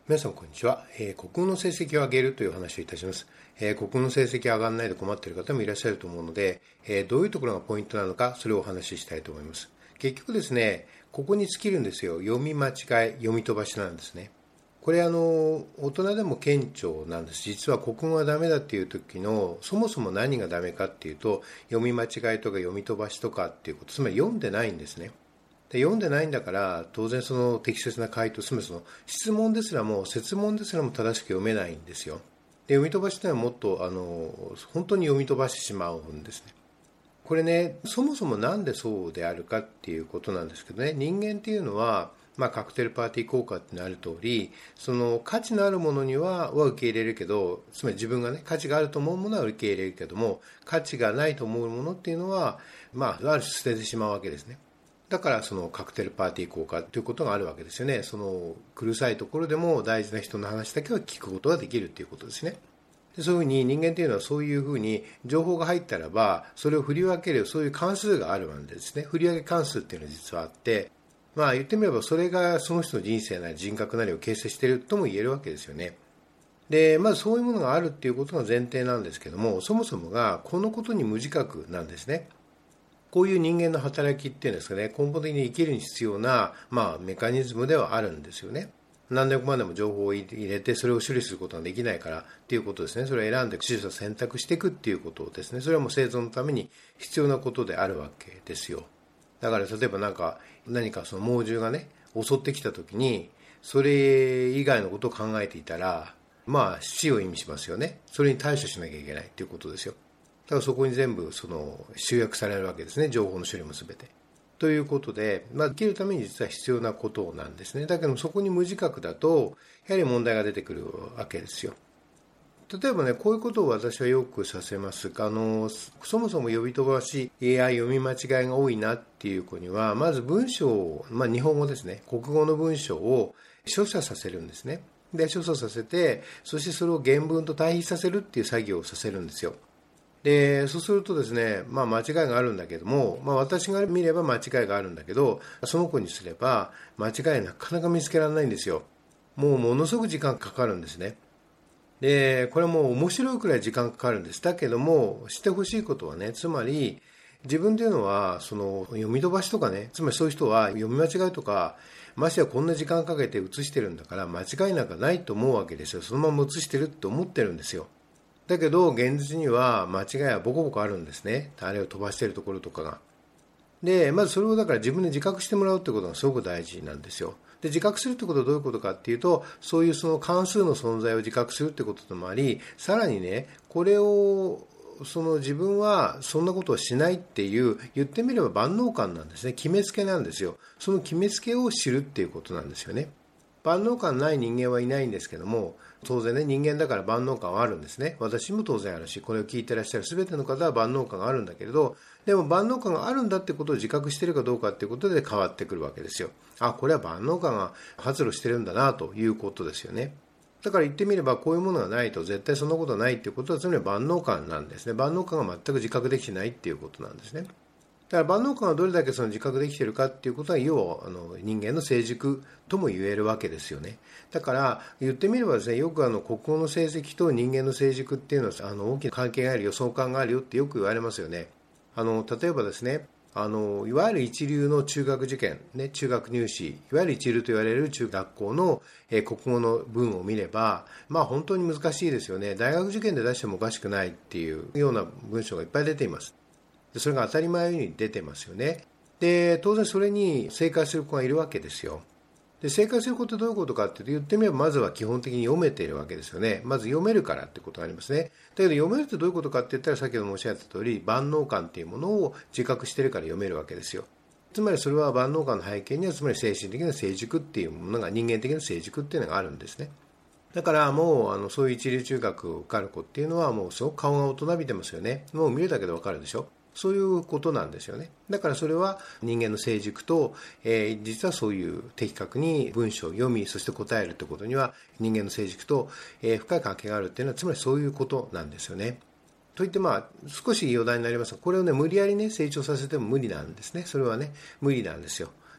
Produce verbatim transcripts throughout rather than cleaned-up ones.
皆さんこんにちは、えー、国語の成績を上げるという話をいたします。えー、国語の成績上がらないで困っている方もいらっしゃると思うので、えー、どういうところがポイントなのか、それをお話ししたいと思います。結局ですね、ここに尽きるんですよ。読み間違い、読み飛ばしなんですね。これあの大人でも顕著なんです。実は国語がダメだっていう時のそもそも何がダメかっていうと、読み間違いとか読み飛ばしとかっていうこと、つまり読んでないんですね。で読んでないんだから当然その適切な回答、つまりその質問ですらも設問ですらも正しく読めないんですよ。で読み飛ばしというのはもっとあの本当に読み飛ばしてしまうんですね。これね、そもそもなんでそうであるかっていうことなんですけどね、人間っていうのは、まあ、カクテルパーティー効果ってのある通り、その価値のあるものにはは受け入れるけど、つまり自分がね価値があると思うものは受け入れるけども、価値がないと思うものっていうのは、まあ、ある種捨ててしまうわけですね。だからそのカクテルパーティー効果ということがあるわけですよね。その苦さいところでも大事な人の話だけは聞くことができるということですね。でそういうふうに人間というのはそういうふうに情報が入ったらばそれを振り分ける、そういう関数があるわけですね。振り分け関数っていうのは実はあって、まあ言ってみればそれがその人の人生なり人格なりを形成しているとも言えるわけですよね。でまずそういうものがあるっていうことが前提なんですけども、そもそもがこのことに無自覚なんですね。こういう人間の働きっていうんですかね、根本的に生きるに必要な、まあ、メカニズムではあるんですよね。何でもかんでも情報を入れてそれを処理することができないからっていうことですね。それを選んで手術を選択していくっていうことですね。それはもう生存のために必要なことであるわけですよ。だから例えば何か何かその猛獣がね襲ってきた時にそれ以外のことを考えていたら、まあ死を意味しますよね。それに対処しなきゃいけないっていうことですよ。だからそこに全部その集約されるわけですね。情報の処理も全て。ということで、まあ、生きるために実は必要なことなんですね。だけどそこに無自覚だとやはり問題が出てくるわけですよ。例えばね、こういうことを私はよくさせます。あのそもそも呼び飛ばし エーアイ 読み間違いが多いなっていう子には、まず文章を、まあ、日本語ですね、国語の文章を書写させるんですね。で書写させて、そしてそれを原文と対比させるっていう作業をさせるんですよ。でそうするとですね、まあ、間違いがあるんだけども、まあ、私が見れば間違いがあるんだけど、その子にすれば間違いなかなか見つけられないんですよ。もうものすごく時間かかるんですね。でこれはもう面白いくらい時間かかるんです。だけどもしてほしいことはね、つまり自分というのはその読み飛ばしとかね、つまりそういう人は読み間違いとか、ましてやこんな時間かけて写してるんだから間違いなんかないと思うわけですよ。そのまま写してるって思ってるんですよ。だけど現実には間違いはボコボコあるんですね。あれを飛ばしているところとかが。でまずそれをだから自分で自覚してもらうってことがすごく大事なんですよ。で自覚するってことはどういうことかっていうと、そういうその関数の存在を自覚するってことでもあり、さらにね、これをその自分はそんなことをしないっていう言ってみれば万能感なんですね。決めつけなんですよ。その決めつけを知るっていうことなんですよね。万能感ない人間はいないんですけども、当然ね、人間だから万能感はあるんですね。私も当然あるし、これを聞いてらっしゃる全ての方は万能感があるんだけれど、でも万能感があるんだってことを自覚しているかどうかっていうことで変わってくるわけですよ。あ、これは万能感が発露してるんだなということですよね。だから言ってみれば、こういうものがないと絶対そんなことはないっていうことは、つまり万能感なんですね。万能感が全く自覚できてないっていうことなんですね。だから万能感がどれだけその自覚できているかっていうことは、要はあの人間の成熟とも言えるわけですよね。だから言ってみればですね、よくあの国語の成績と人間の成熟っていうのはあの大きな関係があるよ、相関があるよってよく言われますよね。あの例えばですね、あのいわゆる一流の中学受験、ね、中学入試、いわゆる一流と言われる中学校の、えー、国語の文を見れば、まあ本当に難しいですよね。大学受験で出してもおかしくないっていうような文章がいっぱい出ています。それが当たり前に出てますよね。で当然それに正解する子がいるわけですよ。で正解することってどういうことかって言ってみれば、まずは基本的に読めているわけですよね。まず読めるからってことがありますね。だけど読めるってどういうことかって言ったら、先ほど申し上げた通り万能感っていうものを自覚しているから読めるわけですよ。つまりそれは万能感の背景には、つまり精神的な成熟っていうものが、人間的な成熟っていうのがあるんですね。だからもうあのそういう一流中学を受かる子っていうのはもうすごく顔が大人びてますよね。もう見るだけでわかるでしょ。そういうことなんですよね。だからそれは人間の成熟と、えー、実はそういう的確に文章を読み、そして答えるということには人間の成熟と、えー、深い関係があるっていうのは、つまりそういうことなんですよね。といってまあ少し余談になりますが、これをね無理やりね成長させても無理なんですね。それはね無理なんですよ。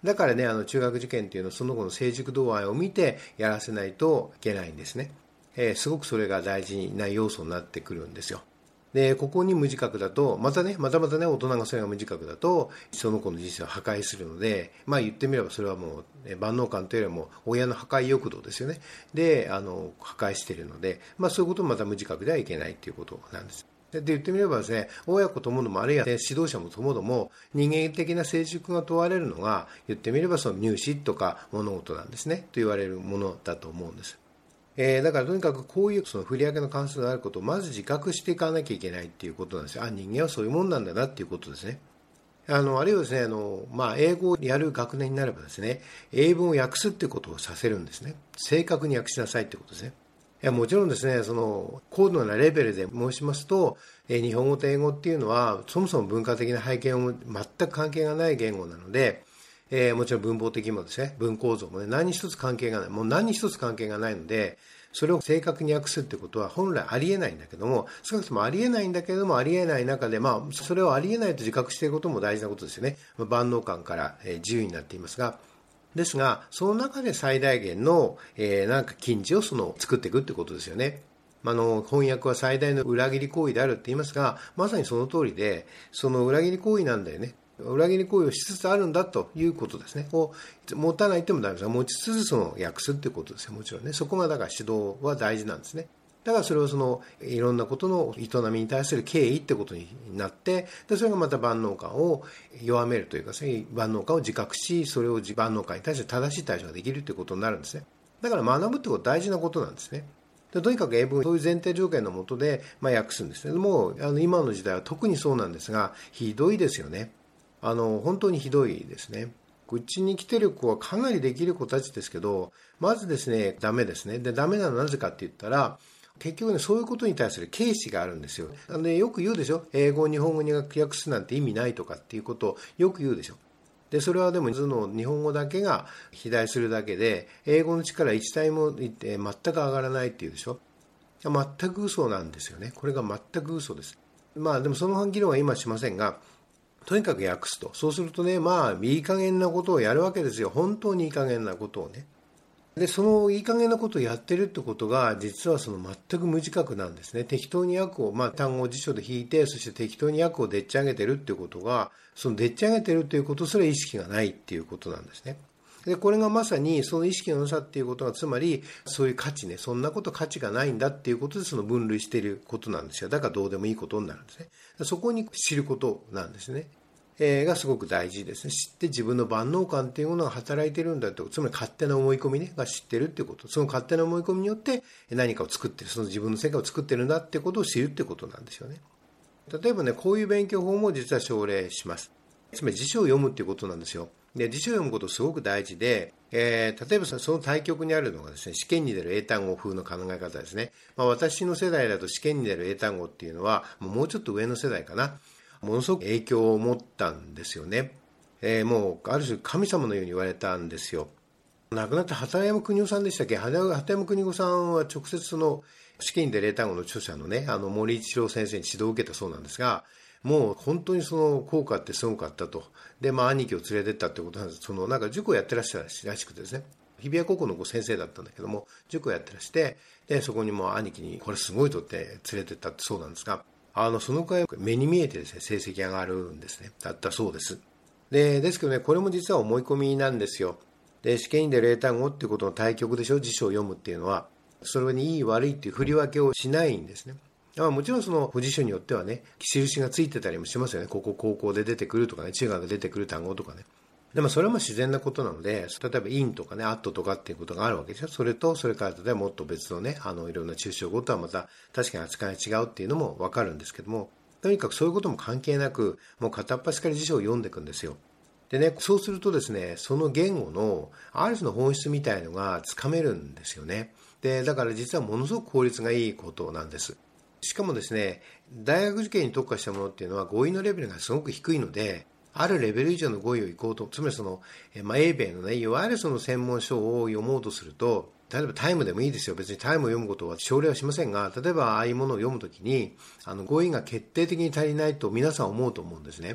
だからね、あの中学受験っていうのはその後の成熟度合いを見てやらせないといけないんですね。えー、すごくそれが大事な要素になってくるんですよ。で、ここに無自覚だと、またね、またまたね、大人がそれが無自覚だと、その子の人生を破壊するので、まあ言ってみればそれはもう、万能感というよりも親の破壊欲動ですよね。で、あの、破壊しているので、まあそういうこともまた無自覚ではいけないということなんです。で、言ってみればですね、親子ともども、あるいは、ね、指導者もともども、人間的な成熟が問われるのが、言ってみればその入試とか物事なんですね、と言われるものだと思うんです。えー、だからとにかくこういうその振り分けの関数があることをまず自覚していかなきゃいけないっていうことなんですよ。あ、人間はそういうもんなんだなっていうことですね。あの、あるいはですね、あの、まあ、英語をやる学年になればですね、英文を訳すっていうことをさせるんですね。正確に訳しなさいってことですね。いや、もちろんですね、その、高度なレベルで申しますと、えー、日本語と英語っていうのは、そもそも文化的な背景も全く関係がない言語なので、えー、もちろん文法的にもですね、文構造もね、何一つ関係がない。もう何一つ関係がないので、それを正確に訳すってことは本来ありえないんだけども、少なくともありえないんだけども、ありえない中で、まあ、それをありえないと自覚していることも大事なことですよね。万能感から、えー、自由になっていますが、ですが、その中で最大限の、えー、なんか禁止をその作っていくってことですよね。あの翻訳は最大の裏切り行為であるって言いますが、まさにその通りで、その裏切り行為なんだよね。裏切り行為をしつつあるんだということですね。を持たないともダメですが、持ちつつその訳すということですよ。もちろんね。そこがだから指導は大事なんですね。だからそれをそのいろんなことの営みに対する敬意ってことになって、でそれがまた万能感を弱めるというか、万能感を自覚し、それを万能感に対して正しい対処ができるということになるんですね。だから学ぶってことは大事なことなんですね。でとにかく英文、そういう前提条件のもとで、まあ、訳すんですけども、あの今の時代は特にそうなんですが、ひどいですよね。あの本当にひどいですね。うちに来てる子はかなりできる子たちですけど、まずですね、ダメですね。で、ダメなのはなぜかって言ったら、結局ね、そういうことに対する軽視があるんですよ。で、よく言うでしょ。英語を日本語に訳すなんて意味ないとかっていうことをよく言うでしょ。で、それはでも、その日本語だけが肥大するだけで、英語の力一体も全く上がらないっていうでしょ。全く嘘なんですよね。これが全く嘘です。まあ、でもその議論は今しませんが、とにかく訳すと。そうするとね、まあ、いい加減なことをやるわけですよ。本当にいい加減なことをね。で、そのいい加減なことをやってるってことが、実はその全く無自覚なんですね。適当に訳を、まあ、単語を辞書で引いて、そして適当に訳をでっち上げてるっていうことが、そのでっち上げてるっていうことすら意識がないっていうことなんですね。で、これがまさにその意識のなさっていうことが、つまりそういう価値ね、そんなこと価値がないんだっていうことでその分類していることなんですよ。だからどうでもいいことになるんですね。そこに知ることなんですね。えー、がすごく大事ですね。知って自分の万能感っていうものが働いてるんだと、つまり勝手な思い込みね、が知ってるっていうこと。その勝手な思い込みによって何かを作ってる、その自分の世界を作ってるんだってことを知るってことなんですよね。例えばね、こういう勉強法も実は奨励します。つまり辞書を読むっていうことなんですよ。で、辞書を読むことすごく大事で、えー、例えばその対極にあるのがですね、試験に出る英単語風の考え方ですね。まあ、私の世代だと試験に出る英単語っていうのは、もうちょっと上の世代かな。ものすごく影響を持ったんですよね。えー、もうある種神様のように言われたんですよ。亡くなった畑山邦夫さんでしたっけ。畑山邦夫さんは直接その試験に出る英単語の著者のね、あの森一郎先生に指導を受けたそうなんですが、もう本当にその効果ってすごかったと。で、まあ兄貴を連れてったってことなんです。そのなんか塾をやってらっしゃるらしくてですね。日比谷高校のご先生だったんだけども、塾をやってらして、で、そこにもう兄貴にこれすごいとって連れてったってそうなんですが、あの、その回目に見えてですね、成績上がるんですね。だったそうです。で、ですけどね、これも実は思い込みなんですよ。で、試験に出る英単語っていうことの対極でしょ、辞書を読むっていうのは、それにいい悪いっていう振り分けをしないんですね。まあ、もちろんその辞書によってはね、印がついてたりもしますよね。ここ高校で出てくるとかね、中学で出てくる単語とかね。でもそれも自然なことなので、例えばインとかね、アットとかっていうことがあるわけでしょ。それと、それから例えばもっと別のね、あの、いろんな抽象語とはまた確かに扱いが違うっていうのもわかるんですけども、とにかくそういうことも関係なく、もう片っ端から辞書を読んでいくんですよ。でね、そうするとですね、その言語のある種の本質みたいのがつかめるんですよね。で、だから実はものすごく効率がいいことなんです。しかもですね、大学受験に特化したものっていうのは語彙のレベルがすごく低いので、あるレベル以上の語彙を行こうと、つまりその、まあ、英米のね、いわゆるその専門書を読もうとすると、例えばタイムでもいいですよ。別にタイムを読むことは奨励はしませんが、例えばああいうものを読むときに、あの語彙が決定的に足りないと皆さん思うと思うんですね。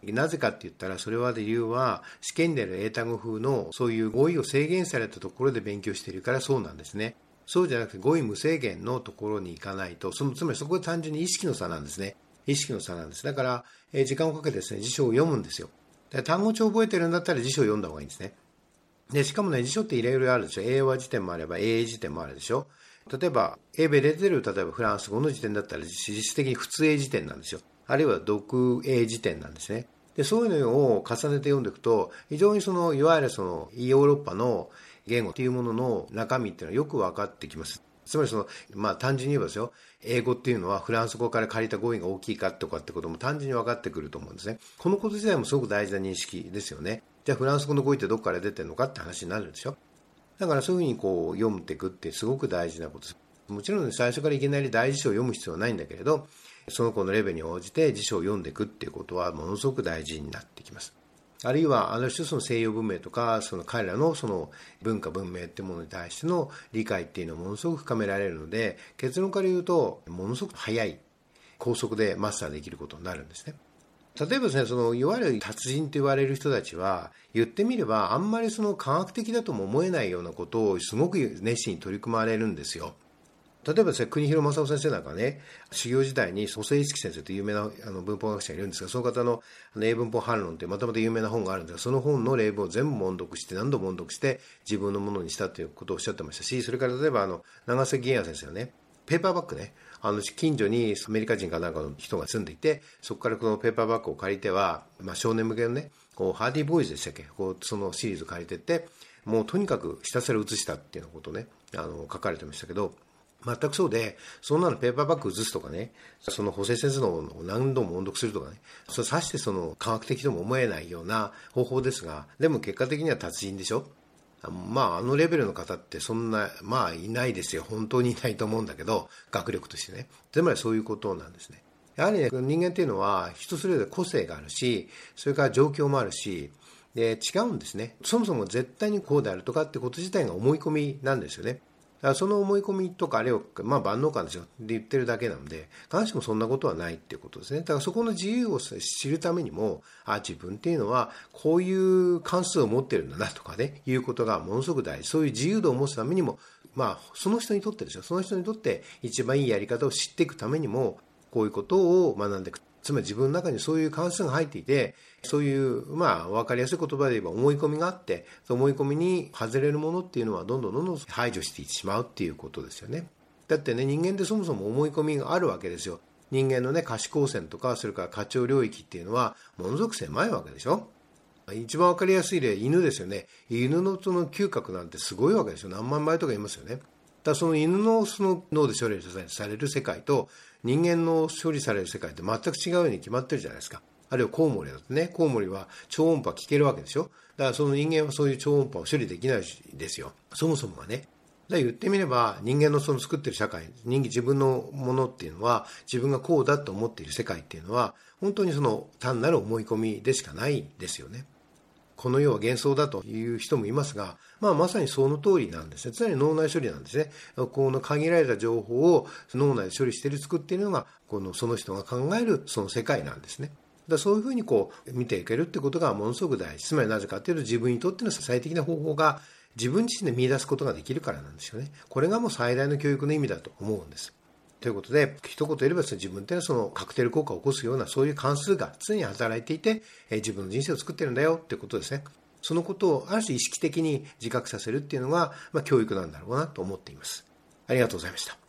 なぜかって言ったら、それは理由は試験である英単語風のそういう語彙を制限されたところで勉強しているからそうなんですね。そうじゃなくて語彙無制限のところに行かないと、そのつまりそこは単純に意識の差なんですね。意識の差なんです。だから、えー、時間をかけてですね、辞書を読むんですよ。単語帳を覚えてるんだったら辞書を読んだ方がいいんですね。で、しかもね、辞書っていろいろあるでしょ。英和辞典もあれば、英英辞典もあるでしょ。例えば、英米で出てる、例えばフランス語の辞典だったら、実質的に普通英辞典なんですよ。あるいは読英辞典なんですね。で、そういうのを重ねて読んでいくと、非常にその、いわゆるその、ヨーロッパの言語というものの中身っていうのはよく分かってきます。つまりその、まあ単純に言えばですよ、英語っていうのはフランス語から借りた語彙が大きいかとかってことも単純に分かってくると思うんですね。このこと自体もすごく大事な認識ですよね。じゃあフランス語の語彙ってどこから出てるのかって話になるでしょ。だからそういうふうにこう読んでいくってすごく大事なことです。もちろん、ね、最初からいきなり大辞書を読む必要はないんだけれど、その子のレベルに応じて辞書を読んでいくっていうことはものすごく大事になってきます。あるいはある種その西洋文明とかその彼らのその文化文明っていうものに対しての理解っていうのをものすごく深められるので、結論から言うとものすごく早い高速でマスターできることになるんですね。例えばですね、そのいわゆる達人と言われる人たちは言ってみればあんまりその科学的だとも思えないようなことをすごく熱心に取り組まれるんですよ。例えばですね、国広正夫先生なんかね、修行時代に細井一樹先生という有名なあの文法学者がいるんですが、その方の英文法反論というまたまた有名な本があるんですが、その本の例文を全部音読して何度も音読して自分のものにしたということをおっしゃってましたし、それから例えばあの長崎源也先生はね、ペーパーバッグね、あの近所にアメリカ人かなんかの人が住んでいて、そこからこのペーパーバッグを借りては、まあ、少年向けのね、こうハーディーボーイズでしたっけ、こうそのシリーズを借りてって、もうとにかくひたすら写したっていうようなことをね、あの書かれてましたけど、全くそうで、そんなのペーパーバッグ写すとかね、その補正先生のを何度も音読するとかね、それさしてその科学的とも思えないような方法ですが、でも結果的には達人でしょ。まああのレベルの方ってそんな、まあいないですよ。本当にいないと思うんだけど、学力としてね。つまりそういうことなんですね。やはりね、人間っていうのは人それぞれ個性があるし、それから状況もあるし、で違うんですね。そもそも絶対にこうであるとかってこと自体が思い込みなんですよね。だからその思い込みとかあれを、まあ、万能感ですよって言ってるだけなので、必ずしもそんなことはないっていうことですね。だからそこの自由を知るためにも、あ、自分っていうのはこういう関数を持ってるんだなとかね、いうことがものすごく大事。そういう自由度を持つためにも、まあ、その人にとってですよ。その人にとって一番いいやり方を知っていくためにも、こういうことを学んでいく。つまり自分の中にそういう関数が入っていて、そういう、まあ、分かりやすい言葉で言えば思い込みがあって、思い込みに外れるものっていうのはどんどんどんどん排除していってしまうっていうことですよね。だってね、人間ってそもそも思い込みがあるわけですよ。人間のね、可視光線とか、それから過長領域っていうのは、ものすごく狭いわけでしょ。一番分かりやすい例、犬ですよね。犬のその嗅覚なんてすごいわけですよ。何万倍とか言いますよね。だからその犬のその脳で処理される世界と人間の処理される世界って全く違うように決まってるじゃないですか。あるいはコウモリだとね、コウモリは超音波聞けるわけでしょ。だからその人間はそういう超音波を処理できないですよ。そもそもがね。だから言ってみれば人間のその作ってる社会、人間自分のものっていうのは自分がこうだと思っている世界っていうのは本当にその単なる思い込みでしかないですよね。この世は幻想だという人もいますが、まあ、まさにその通りなんですね。つまり脳内処理なんですね。この限られた情報を脳内で処理している作っているのがこのその人が考えるその世界なんですね。だそういうふうにこう見ていけるってことがものすごく大事。つまりなぜかというと自分にとっての最適な方法が自分自身で見出すことができるからなんですよね。これがもう最大の教育の意味だと思うんです。ということで、一言言えば自分っていうのはそのカクテル効果を起こすようなそういう関数が常に働いていて、自分の人生を作ってるんだよっていうことですね。そのことをある種意識的に自覚させるっていうのが、まあ、教育なんだろうなと思っています。ありがとうございました。